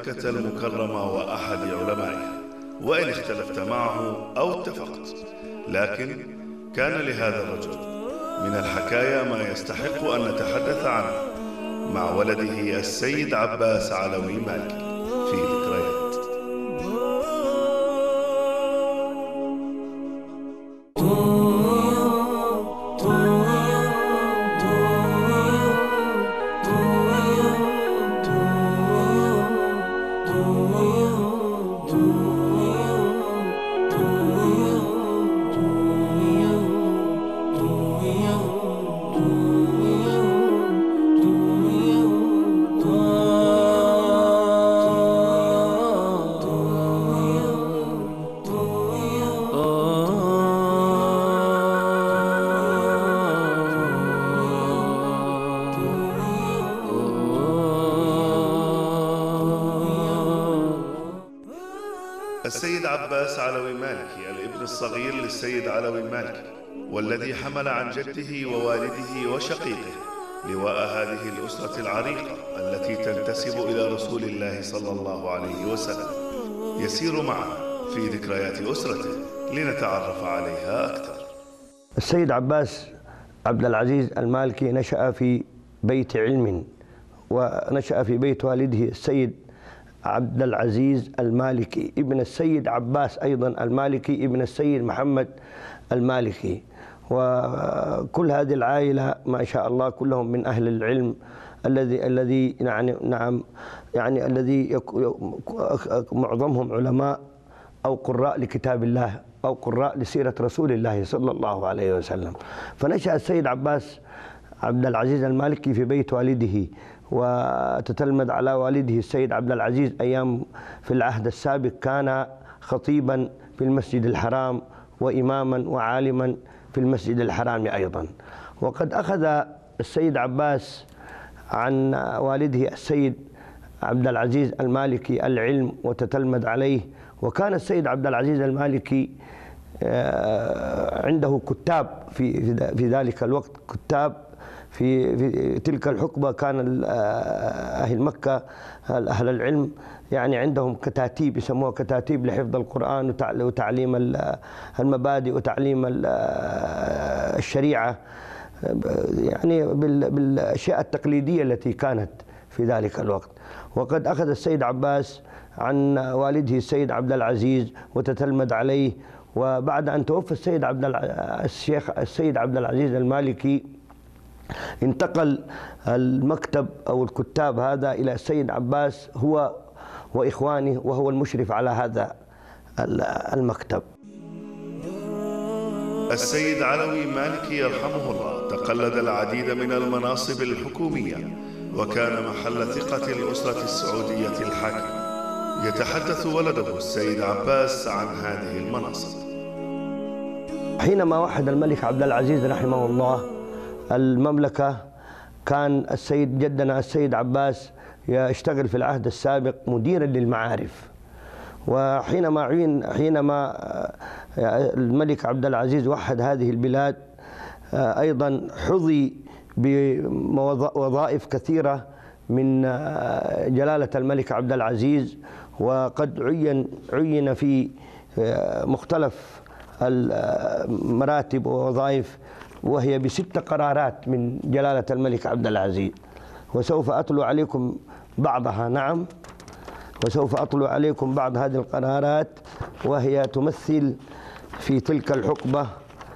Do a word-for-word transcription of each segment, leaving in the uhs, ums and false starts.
مكة المكرمة وأحد علمائها، وإن اختلفت معه أو اتفقت، لكن كان لهذا الرجل من الحكايا ما يستحق أن نتحدث عنه مع ولده السيد عباس علوي مالكي في ذكريات. السيد عباس علوي مالكي الابن الصغير للسيد علوي مالكي، والذي حمل عن جده ووالده وشقيقه لواء هذه الأسرة العريقة التي تنتسب إلى رسول الله صلى الله عليه وسلم، يسير معنا في ذكريات أسرته لنتعرف عليها أكثر. السيد عباس عبد العزيز المالكي نشأ في بيت علم، ونشأ في بيت والده السيد عبد العزيز المالكي ابن السيد عباس أيضا المالكي ابن السيد محمد المالكي، وكل هذه العائلة ما شاء الله كلهم من أهل العلم الذي الذي يعني نعم يعني الذي معظمهم علماء أو قراء لكتاب الله أو قراء لسيرة رسول الله صلى الله عليه وسلم. فنشأ السيد عباس عبد العزيز المالكي في بيت والده، وتتلمذ على والده السيد عبد العزيز أيام في العهد السابق كان خطيبا في المسجد الحرام وإماما وعالما في المسجد الحرام أيضا. وقد أخذ السيد عباس عن والده السيد عبد العزيز المالكي العلم وتتلمذ عليه، وكان السيد عبد العزيز المالكي عنده كتاب في في ذلك الوقت، كتاب في في تلك الحقبة كان أهل مكة أهل العلم يعني عندهم كتاتيب يسموها كتاتيب لحفظ القرآن وتعليم المبادئ وتعليم الشريعة، يعني بالأشياء التقليدية التي كانت في ذلك الوقت. وقد أخذ السيد عباس عن والده السيد عبد العزيز وتتلمذ عليه، وبعد أن توفى السيد عبد الشيخ السيد عبد العزيز المالكي انتقل المكتب أو الكتاب هذا إلى السيد عباس هو وإخوانه، وهو المشرف على هذا المكتب. السيد علوي مالكي يرحمه الله تقلد العديد من المناصب الحكومية، وكان محل ثقة الأسرة السعودية الحاكمة. يتحدث ولده السيد عباس عن هذه المناصب. حينما وحد الملك عبد العزيز رحمه الله المملكة، كان السيد جدنا السيد عباس يشتغل في العهد السابق مديرا للمعارف، وحينما عين حينما الملك عبد العزيز وحد هذه البلاد أيضا حظي بوظائف كثيرة من جلالة الملك عبد العزيز، وقد عين عين في مختلف المراتب ووظائف، وهي بست قرارات من جلالة الملك عبد العزيز، وسوف أتلو عليكم بعضها. نعم، وسوف أتلو عليكم بعض هذه القرارات، وهي تمثل في تلك الحقبة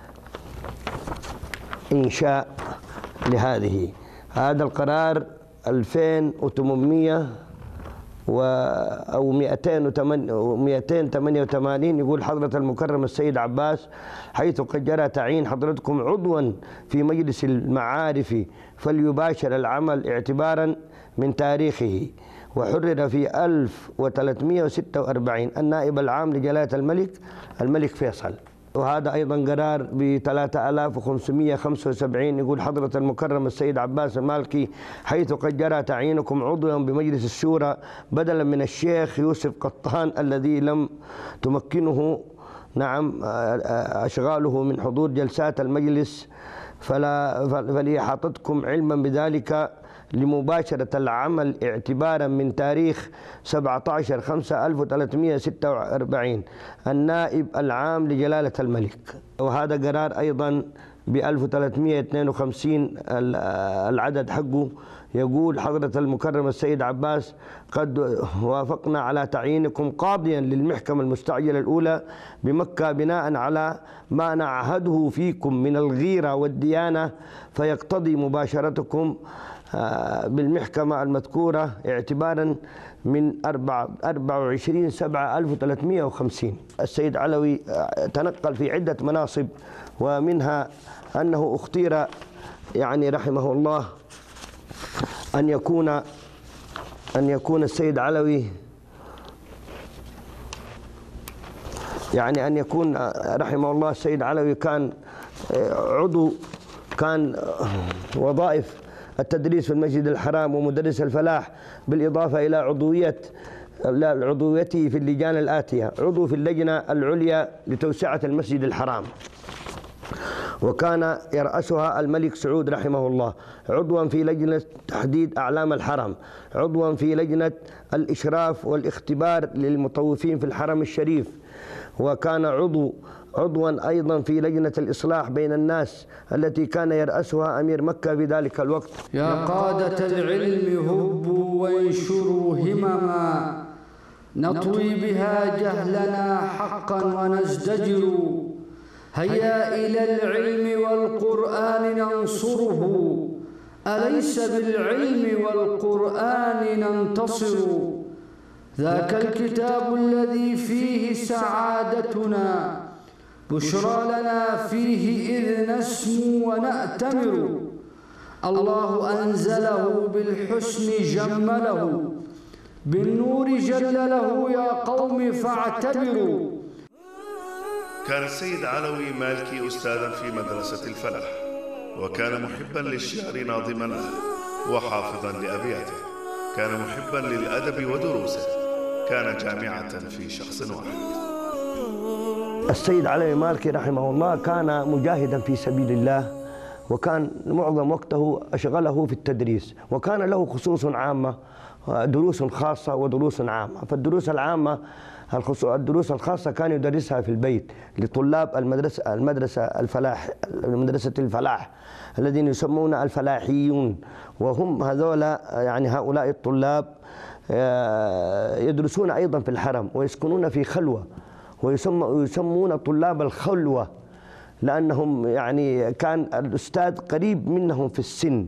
إنشاء لهذه. هذا القرار ألفين وثمانمئة أو مئتين وثمانية وثمانين يقول: حضرة المكرم السيد عباس حيث قد جرى تعيين حضرتكم عضوا في مجلس المعارف فليباشر العمل اعتبارا من تاريخه. وحرر في ألف وثلاثمئة وستة وأربعين النائب العام لجلالة الملك الملك فيصل. وهذا أيضا قرار ب ثلاثة آلاف وخمسمئة وخمسة وسبعين يقول: حضرة المكرم السيد عباس المالكي حيث قد جرى تعيينكم عضوا بمجلس الشورى بدلا من الشيخ يوسف قطان الذي لم تمكنه نعم أشغاله من حضور جلسات المجلس، فلا فلإحاطتكم علما بذلك لمباشرة العمل اعتبارا من تاريخ سبعة عشر خمسة ألف وثلاثمئة وستة وأربعين النائب العام لجلالة الملك. وهذا قرار أيضا ب ألف وثلاثمئة واثنين وخمسين العدد حقه، يقول: حضرة المكرم السيد عباس، قد وافقنا على تعيينكم قاضيا للمحكمة المستعجلة الأولى بمكة بناء على ما نعهده فيكم من الغيرة والديانة، فيقتضي مباشرتكم بالمحكمة المذكورة اعتبارا من أربعة وعشرين سبعة ألف وثلاثمئة وخمسين. السيد علوي تنقل في عدة مناصب، ومنها أنه اختير يعني رحمه الله أن يكون أن يكون السيد علوي يعني أن يكون رحمه الله السيد علوي كان عضو كان وظائف التدريس في المسجد الحرام ومدرس الفلاح، بالإضافة إلى عضوية عضويته في اللجان الآتية: عضو في اللجنة العليا لتوسعة المسجد الحرام، وكان يرأسها الملك سعود رحمه الله، عضوا في لجنة تحديد أعلام الحرم، عضوا في لجنة الإشراف والاختبار للمطوفين في الحرم الشريف، وكان عضو عضوا أيضا في لجنة الإصلاح بين الناس التي كان يرأسها أمير مكة في ذلك الوقت. يا قادة العلم هبوا وانشروا همما، نطوي بها جهلنا حقا ونزدجر، هيا إلى العلم والقرآن ننصره، أليس بالعلم والقرآن ننتصر، ذاك الكتاب الذي فيه سعادتنا، بشرى لنا فيه إذ نسمو ونأتمر، الله أنزله بالحسن جمله، بالنور جلله، يا قوم فاعتبروا. كان السيد علوي مالكي أستاذا في مدرسة الفلاح، وكان محبا للشعر ناظما له وحافظا لأبياته، كان محبا للأدب ودروسه، كان جامعة في شخص واحد. السيد علوي مالكي رحمه الله كان مجاهدا في سبيل الله، وكان معظم وقته أشغله في التدريس، وكان له خصوص عامة، دروس خاصة ودروس عامة. فالدروس العامة الدروس الخاصة كان يدرسها في البيت لطلاب المدرسة المدرسة الفلاح مدرسة الفلاح الذين يسمون الفلاحيون، وهم هذولا يعني هؤلاء الطلاب يدرسون أيضا في الحرم ويسكنون في خلوة، ويسمون طلاب الخلوة لأنهم يعني كان الأستاذ قريب منهم في السن،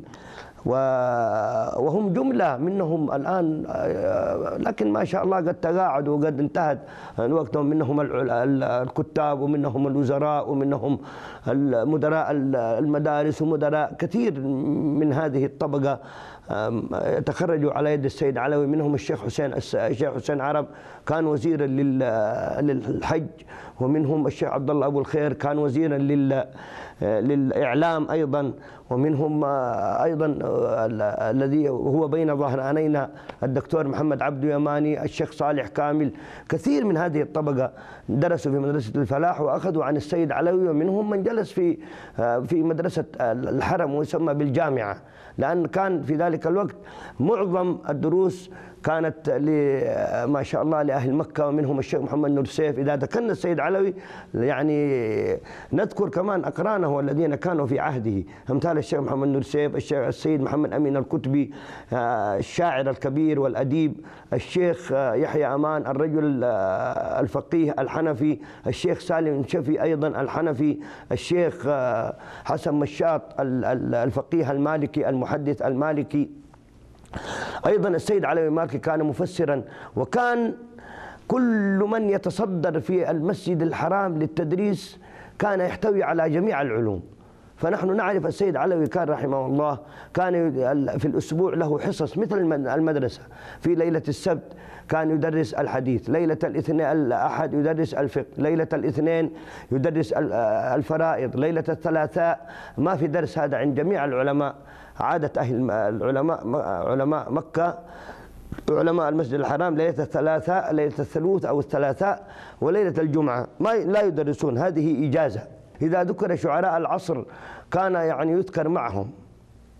وهم جملة منهم الآن، لكن ما شاء الله قد تقاعدوا وقد انتهت وقتهم، منهم الكتاب ومنهم الوزراء ومنهم مدراء المدارس ومدراء كثير من هذه الطبقة تخرجوا على يد السيد علوي، منهم الشيخ حسين الشيخ حسين عرب كان وزيرا للحج، ومنهم الشيخ عبد الله أبو الخير كان وزيرا للإعلام أيضا، ومنهم أيضا الذي هو بين ظهرانينا الدكتور محمد عبد يماني، الشيخ صالح كامل. كثير من هذه الطبقة درسوا في مدرسة الفلاح وأخذوا عن السيد علوي، ومنهم من جلس في في مدرسة الحرم ويسمى بالجامعة، لأن كان في ذلك الوقت معظم الدروس كانت ما شاء الله لأهل مكة، ومنهم الشيخ محمد نور سيف. إذا ذكرنا السيد علوي يعني نذكر كمان أقرانه الذين كانوا في عهده، أمثال الشيخ محمد نور سيف، الشيخ السيد محمد أمين الكتبي الشاعر الكبير والأديب، الشيخ يحيى أمان الرجل الفقيه الحنفي، الشيخ سالم شفي أيضا الحنفي، الشيخ حسن مشاط الفقيه المالكي المحدث المالكي. أيضا السيد علوي مالكي كان مفسرا، وكان كل من يتصدر في المسجد الحرام للتدريس كان يحتوي على جميع العلوم. فنحن نعرف السيد علوي كان رحمه الله كان في الأسبوع له حصص مثل المدرسة، في ليلة السبت كان يدرس الحديث، ليلة الاثنين الأحد يدرس الفقه، ليلة الاثنين يدرس الفرائض، ليلة الثلاثاء ما في درس. هذا عند جميع العلماء، عادة أهل العلماء علماء مكة علماء المسجد الحرام ليلة الثلاثاء، ليلة الثلوث أو الثلاثاء وليلة الجمعة ما لا يدرسون، هذه إجازة. إذا ذكر شعراء العصر كان يعني يذكر معهم،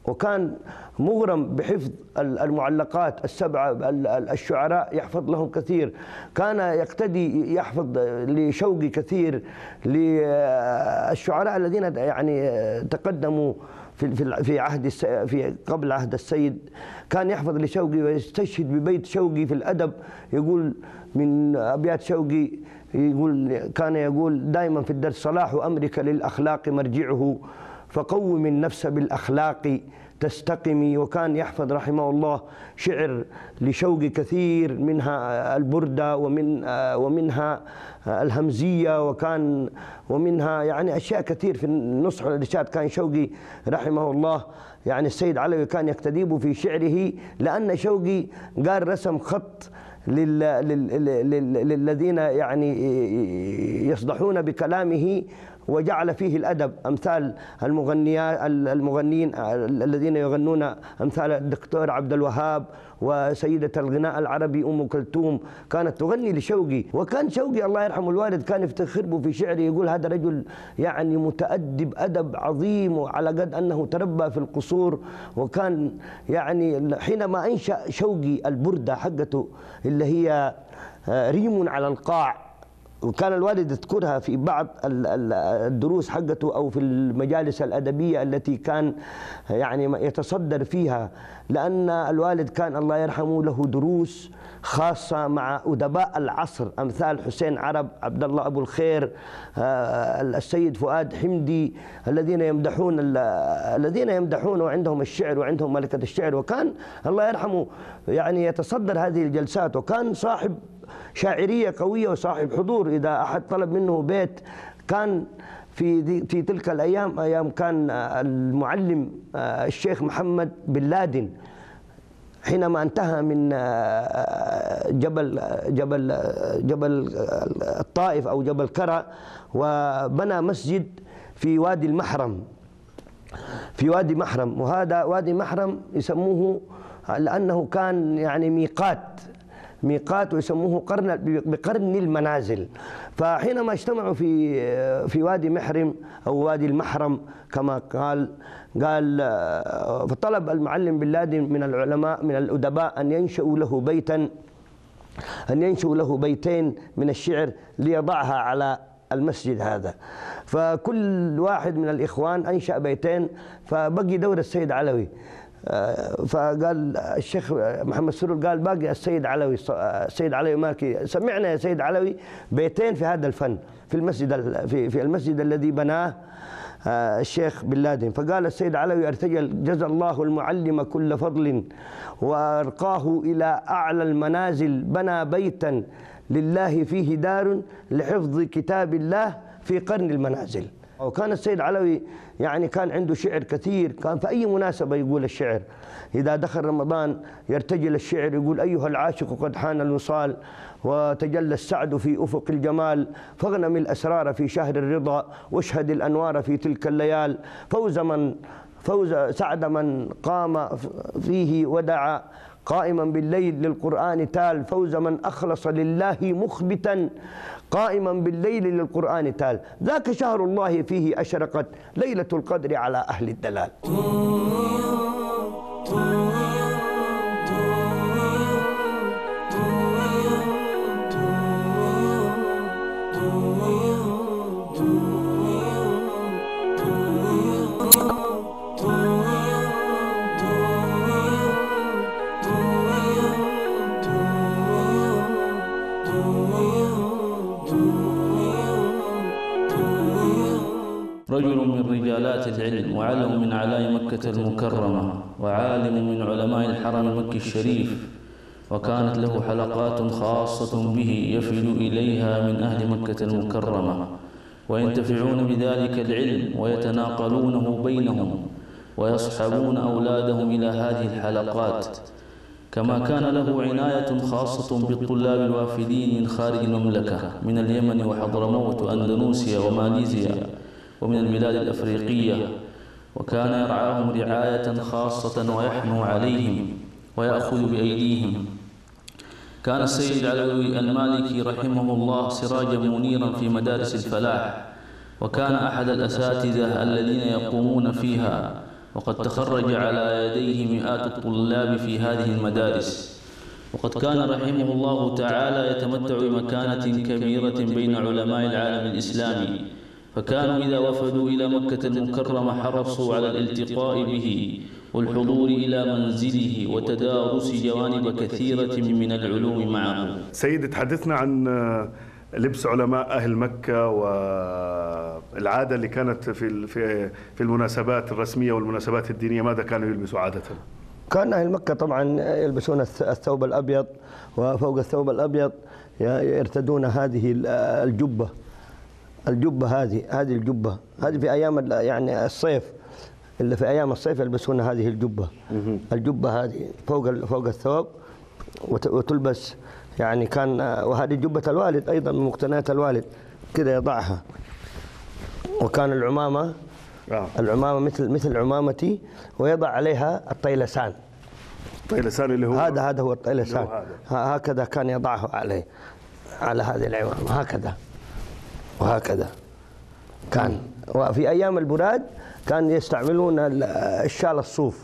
وكان مغرم بحفظ المعلقات السبعة، الشعراء يحفظ لهم كثير، كان يقتدي يحفظ لشوقي كثير، للشعراء الذين يعني تقدموا في في عهد في قبل عهد السيد، كان يحفظ لشوقي ويستشهد ببيت شوقي في الأدب. يقول من أبيات شوقي، يقول كان يقول دائما في الدرس: صلاح أمرك للأخلاق مرجعه، فقوم النفس بالأخلاق تستقمي. وكان يحفظ رحمه الله شعر لشوقي كثير، منها البردة ومن ومنها الهمزية، وكان ومنها يعني أشياء كثير في النصح والإرشاد. كان شوقي رحمه الله يعني السيد علوي كان يقتديه في شعره، لأن شوقي قال رسم خط للذين يعني يصدحون بكلامه، وجعل فيه الأدب، أمثال المغنيين الذين يغنون، أمثال الدكتور عبد الوهاب وسيدة الغناء العربي أم كلثوم كانت تغني لشوقي. وكان شوقي الله يرحمه الوالد كان يفتخر به في شعره، يقول هذا رجل يعني متأدب أدب عظيم، وعلى قد أنه تربى في القصور. وكان يعني حينما أنشأ شوقي البردة حقته اللي هي ريم على القاع، وكان الوالد يذكرها في بعض الدروس حقته أو في المجالس الأدبية التي كان يعني يتصدر فيها، لأن الوالد كان الله يرحمه له دروس خاصة مع أدباء العصر، أمثال حسين عرب، عبد الله أبو الخير، السيد فؤاد حمدي، الذين يمدحون الذين يمدحون وعندهم الشعر وعندهم ملكة الشعر. وكان الله يرحمه يعني يتصدر هذه الجلسات، وكان صاحب شاعرية قوية وصاحب حضور. إذا أحد طلب منه بيت، كان في في تلك الأيام أيام كان المعلم الشيخ محمد بن لادن حينما انتهى من جبل جبل جبل الطائف أو جبل كرى، وبنى مسجد في وادي المحرم، في وادي محرم. وهذا وادي محرم يسموه لأنه كان يعني ميقات ميقات ويسموه قرن بقرن المنازل. فحينما اجتمعوا في في وادي محرم أو وادي المحرم كما قال قال فطلب المعلم بن لادن من العلماء من الأدباء أن ينشئوا له بيتا أن ينشئوا له بيتين من الشعر ليضعها على المسجد هذا. فكل واحد من الإخوان أنشأ بيتين، فبقي دور السيد علوي. فقال الشيخ محمد سرور قال باقي السيد علوي السيد علوي مالكي، سمعنا يا سيد علوي بيتين في هذا الفن في المسجد في في المسجد الذي بناه الشيخ بن لادن. فقال السيد علوي ارتجل: جزى الله المعلم كل فضل وارقاه الى اعلى المنازل، بنى بيتا لله فيه دار لحفظ كتاب الله في قرن المنازل. وكان السيد علوي يعني كان عنده شعر كثير، كان في أي مناسبة يقول الشعر. إذا دخل رمضان يرتجل الشعر، يقول: أيها العاشق قد حان الوصال، وتجلى السعد في أفق الجمال، فاغنم الأسرار في شهر الرضا، واشهد الأنوار في تلك الليال، فوز من فوز سعد من قام فيه ودعا، قائما بالليل للقرآن تال، فوز من أخلص لله مخبتا، قائما بالليل للقرآن تال، ذاك شهر الله فيه أشرقت ليلة القدر على أهل الدلال. رجل من رجالات العلم وعلم من علاء مكة المكرمة وعالم من علماء الحرم المكي الشريف، وكانت له حلقات خاصة به يفد إليها من أهل مكة المكرمة وينتفعون بذلك العلم ويتناقلونه بينهم ويصحبون أولادهم إلى هذه الحلقات. كما كان له عناية خاصة بالطلاب الوافدين من خارج المملكة من اليمن وحضرموت وأندونيسيا وماليزيا ومن البلاد الأفريقية، وكان يرعاهم رعاية خاصة ويحنو عليهم ويأخذ بأيديهم. كان السيد علوي المالكي رحمه الله سراجا منيرا في مدارس الفلاح، وكان أحد الأساتذة الذين يقومون فيها وقد تخرج على يديه مئات الطلاب في هذه المدارس. وقد كان رحمه الله تعالى يتمتع بمكانة كبيرة بين علماء العالم الإسلامي، فكانوا إذا وفدوا إلى مكة المكرمة حرصوا على الالتقاء به والحضور إلى منزله وتدارس جوانب كثيرة من العلوم معه. سيد، تحدثنا عن لبس علماء أهل مكة والعادة اللي كانت في في في المناسبات الرسمية والمناسبات الدينية، ماذا كانوا يلبسوا عادة؟ كان أهل مكة طبعا يلبسون الثوب الأبيض، وفوق الثوب الأبيض يرتدون هذه الجبة. الجبة هذه هذه الجبة هذه في أيام يعني الصيف، اللي في أيام الصيف يلبسون هذه الجبة. الجبة هذه فوق فوق الثوب وتلبس، يعني كان وهذه جبة الوالد أيضا من مقتنيات الوالد، كذا يضعها. وكان العمامة العمامة مثل مثل عمامتي، ويضع عليها الطيلسان. الطيلسان اللي هو هذا هذا هو الطيلسان، هكذا كان يضعه عليه على هذه العمامة، هكذا وهكذا كان. وفي أيام البراد كان يستعملون الشال الصوف.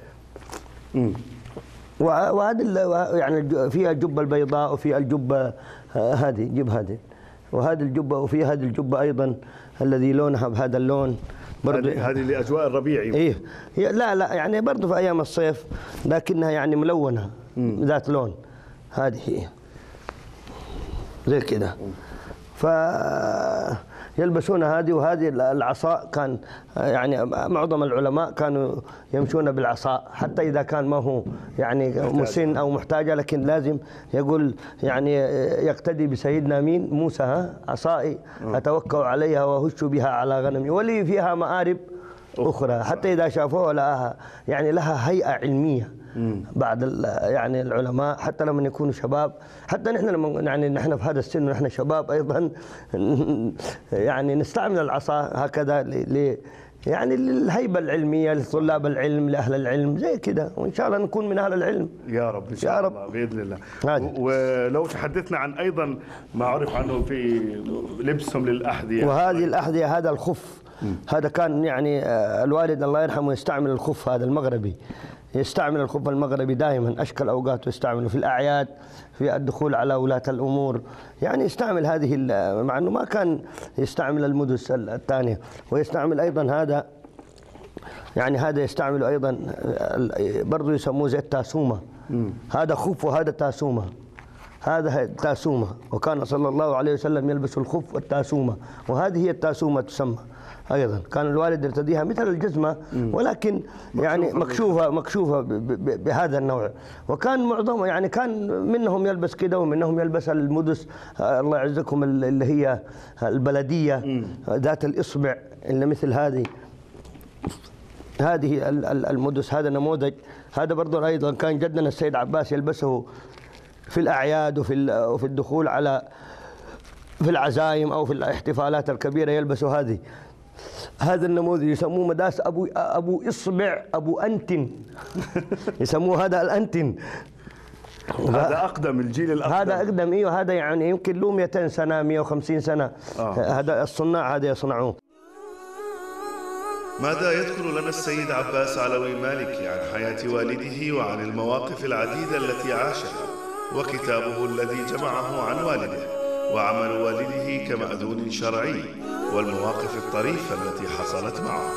وهذه يعني فيها الجبة البيضاء وفيها الجبة هذه جب هذه وهذه الجبة وفي هذه الجبة أيضا الذي لونها بهذا اللون برضه. هذه لأجواء الربيع. إيه لا لا يعني برضه في أيام الصيف، لكنها يعني ملونة ذات لون. هذه هي زي كده. ف يلبسون هذه. وهذه العصا كان يعني معظم العلماء كانوا يمشون بالعصا، حتى إذا كان ما هو يعني مسن أو محتاجة، لكن لازم يقول يعني يقتدي بسيدنا مين موسى، ها عصائي أتوكل عليها وهش بها على غنمي ولي فيها مآرب أخرى، حتى إذا شافوها لها يعني لها هيئة علمية. بعد يعني العلماء حتى لما يكونوا شباب، حتى نحن لما يعني نحن في هذا السن ونحن شباب ايضا يعني نستعمل العصا هكذا ل يعني للهيبه العلميه لطلاب العلم لاهل العلم زي كده، وان شاء الله نكون من اهل العلم يا رب ان شاء الله باذن الله. ولو تحدثنا عن ايضا ما عرف عنه في لبسهم للاحذيه، وهذه الاحذيه هذا الخف هذا كان يعني الوالد الله يرحمه يستعمل الخف هذا المغربي، يستعمل الخف المغربي دائما أشكال أوقات، يستعمله في الأعياد، في الدخول على ولاة الأمور، يعني يستعمل هذه مع أنه ما كان يستعمل المدس الثانية. ويستعمل أيضا هذا يعني هذا يستعمل أيضا برضو يسموه زي التاسومة. هذا خف وهذا تاسومة، هذا تاسومة. وكان صلى الله عليه وسلم يلبس الخف والتاسومة، وهذه هي التاسومة تسمى أيضا. كان الوالد يرتديها مثل الجزمة ولكن يعني مكشوفة مكشوفة بهذا النوع. وكان معظمه يعني كان منهم يلبس كده ومنهم يلبس المدس الله يعزكم اللي هي البلدية ذات الإصبع اللي مثل هذه هذه المدس. هذا نموذج، هذا برضه أيضا كان جدنا السيد عباس يلبسه في الأعياد وفي وفي الدخول على في العزائم أو في الاحتفالات الكبيرة يلبسوا هذه. هذا النموذج يسموه مداس أبو أبو إصبع أبو أنتن يسموه هذا الأنتن. هذا أقدم الجيل الأقدم. هذا أقدم إيوه، هذا يعني يمكن له مئتين سنة مئة وخمسين سنة. آه. هذا الصناع هذا يصنعوه. ماذا يذكر لنا السيد عباس علوي مالكي عن حياة والده وعن المواقف العديدة التي عاشها، وكتابه الذي جمعه عن والده، وعمل والده كمأذون شرعي، والمواقف الطريفة التي حصلت معه.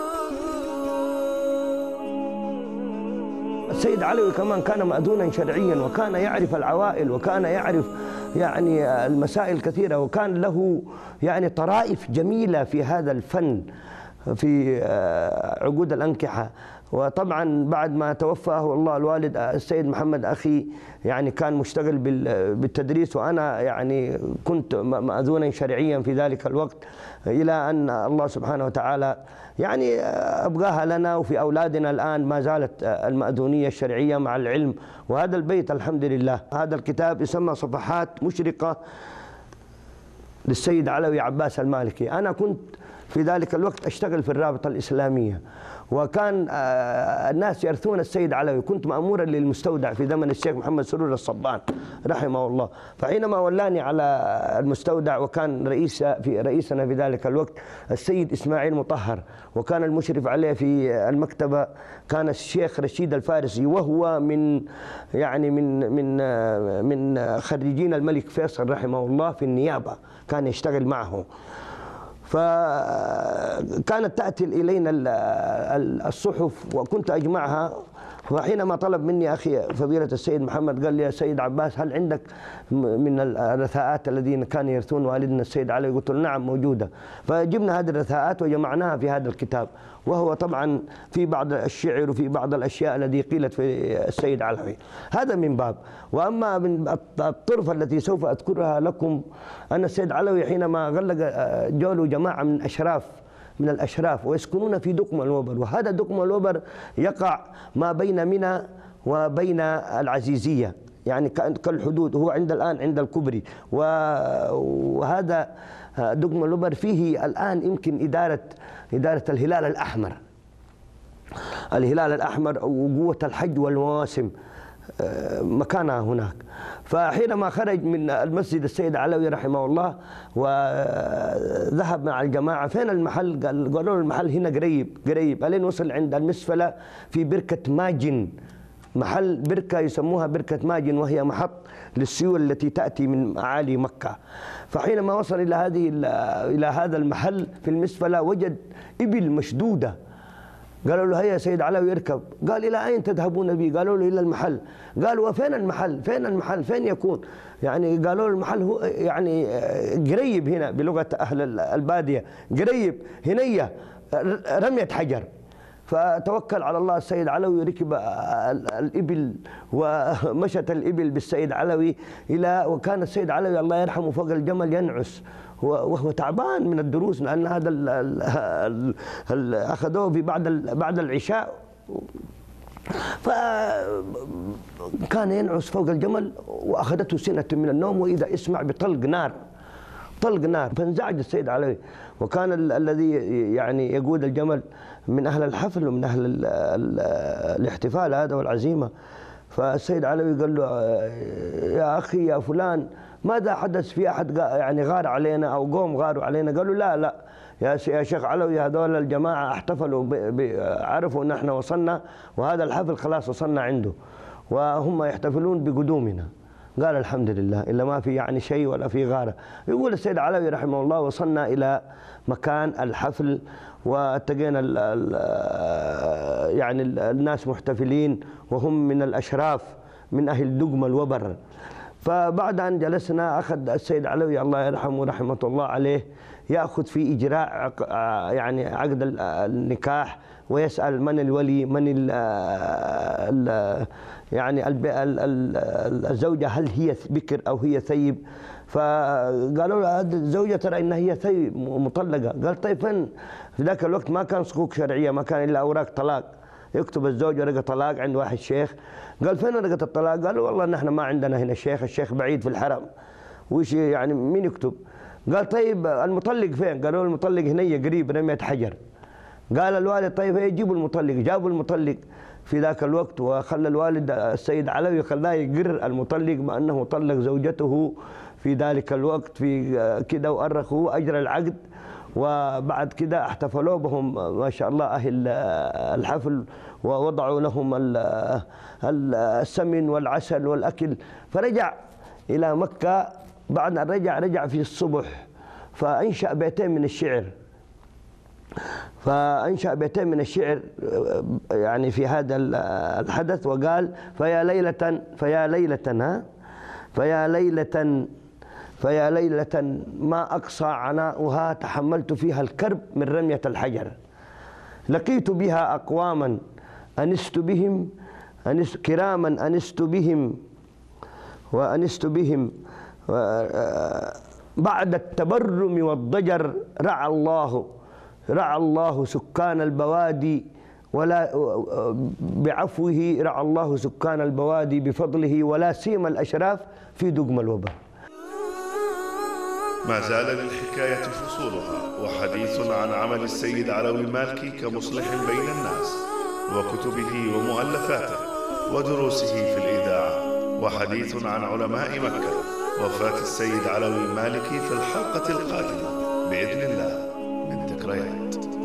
السيد علوي كمان كان مأذونا شرعيا، وكان يعرف العوائل، وكان يعرف يعني المسائل كثيرة، وكان له يعني طرائف جميلة في هذا الفن في عقود الأنكحة. وطبعا بعد ما توفاه الله الوالد السيد محمد أخي يعني كان مشتغل بالتدريس، وأنا يعني كنت مأذونا شرعيا في ذلك الوقت، إلى أن الله سبحانه وتعالى يعني أبقاها لنا، وفي أولادنا الآن ما زالت المأذونية الشرعية مع العلم. وهذا البيت الحمد لله، هذا الكتاب يسمى صفحات مشرقة للسيد علوي عباس المالكي. أنا كنت في ذلك الوقت أشتغل في الرابطة الإسلامية، وكان الناس يرثون السيد علوي. كنت مأمورا للمستودع في زمن الشيخ محمد سرور الصبان رحمه الله. فحينما ولاني على المستودع وكان رئيس في رئيسنا في ذلك الوقت السيد إسماعيل مطهر، وكان المشرف عليه في المكتبة كان الشيخ رشيد الفارسي، وهو من يعني من من من خريجين الملك فيصل رحمه الله في النيابة، كان يشتغل معه. فكانت تأتي إلينا الصحف وكنت أجمعها. وحينما طلب مني أخي فضيلة السيد محمد قال لي يا سيد عباس هل عندك من الرثاءات الذين كانوا يرثون والدنا السيد علوي؟ قلت له نعم موجودة. فجبنا هذه الرثاءات وجمعناها في هذا الكتاب، وهو طبعا في بعض الشعر وفي بعض الأشياء التي قيلت في السيد علوي. هذا من باب. وأما من الطرفة التي سوف أذكرها لكم، أن السيد علوي حينما غلق جوله جماعة من أشراف من الأشراف ويسكنون في دقم الوبر، وهذا دقم الوبر يقع ما بين منى وبين العزيزية، يعني كالحدود، هو عند الآن عند الكبري. وهذا دقم الوبر فيه الآن يمكن إدارة إدارة الهلال الأحمر الهلال الأحمر وقوة الحج والمواسم مكانها هناك. فحينما خرج من المسجد السيد علوي رحمه الله وذهب مع الجماعة فين المحل؟ قالوا له المحل هنا قريب قريب، ألين وصل عند المسفلة في بركة ماجن، محل بركة يسموها بركة ماجن، وهي محط للسيول التي تأتي من أعالي مكة. فحينما وصل إلى هذه إلى هذا المحل في المسفلة وجد إبل مشدودة. قالوا له هيا يا سيد علوي اركب. قال إلى أين تذهبون بي؟ قالوا له إلى المحل. قالوا وفين المحل؟ فين المحل؟ فين يكون؟ يعني قالوا له المحل هو يعني قريب هنا بلغة أهل البادية، قريب هنية رمية حجر. فتوكل على الله السيد علوي، ركب الإبل ومشت الإبل بالسيد علوي إلى، وكان السيد علوي الله يرحمه فوق الجمل ينعس وهو تعبان من الدروس، لأن هذا ال ال ال أخذوه في بعد بعد العشاء، فكان ينعس فوق الجمل وأخذته سنة من النوم، وإذا اسمع بطلق نار طلق نار. فانزعج السيد علوي، وكان ال الذي يعني يقود الجمل من أهل الحفل ومن أهل ال ال الاحتفال هذا والعزيمة. فالسيد علوي قال له يا أخي يا فلان ماذا حدث؟ في أحد يعني غار علينا أو قوم غاروا علينا؟ قالوا لا لا يا يا شيخ علوي، هذول الجماعة احتفلوا، عرفوا أن احنا وصلنا وهذا الحفل خلاص وصلنا عنده، وهم يحتفلون بقدومنا. قال الحمد لله إلا ما في يعني شيء ولا في غارة. يقول السيد علوي رحمه الله وصلنا إلى مكان الحفل والتقينا يعني الناس محتفلين وهم من الأشراف من أهل دقم الوبر. فبعد أن جلسنا أخذ السيد علوي الله يرحمه رحمة الله عليه يأخذ في إجراء يعني عقد النكاح، ويسأل من الولي، من ال ال يعني الزوجة هل هي بكر أو هي ثيب. فقالوا له هذه الزوجة ترى إنها هي ثيب مطلقة. قال طيب فين؟ في ذاك الوقت ما كان صكوك شرعية، ما كان إلا أوراق طلاق، يكتب الزوج ورقة طلاق عند واحد شيخ. قال فين ورقة الطلاق؟ قالوا والله نحن ما عندنا هنا شيخ، الشيخ بعيد في الحرم، وش يعني مين يكتب؟ قال طيب المطلق فين؟ قالوا المطلق هنا قريب رمية حجر. قال الوالد طيب هي جيبوا المطلق. جابوا المطلق في ذاك الوقت، وخلى الوالد السيد علوي خلاه يقر المطلق بأنه طلق زوجته في ذلك الوقت في كده، وأرخوا أجر العقد. وبعد كده احتفلوا بهم ما شاء الله أهل الحفل، ووضعوا لهم السمن والعسل والأكل. فرجع إلى مكة، بعد أن رجع رجع في الصبح فأنشأ بيتين من الشعر فأنشأ بيتين من الشعر يعني في هذا الحدث، وقال فيا ليلة فيا ليلة ها فيا ليلة فيا ليلة ما أقصى عناؤها، تحملت فيها الكرب من رمية الحجر، لقيت بها أقواما أنست بهم أنست كراما أنست بهم وأنست بهم بعد التبرم والضجر، رعى الله رعى الله سكان البوادي ولا بعفوه، رعى الله سكان البوادي بفضله، ولا سيما الأشراف في دقم الوبر. ما زال للحكاية فصولها، وحديث عن عمل السيد علوي المالكي كمصلح بين الناس، وكتبه ومؤلفاته ودروسه في الإذاعة، وحديث عن علماء مكة. وفاة السيد علوي المالكي في الحلقة القادمة بإذن الله من ذكريات.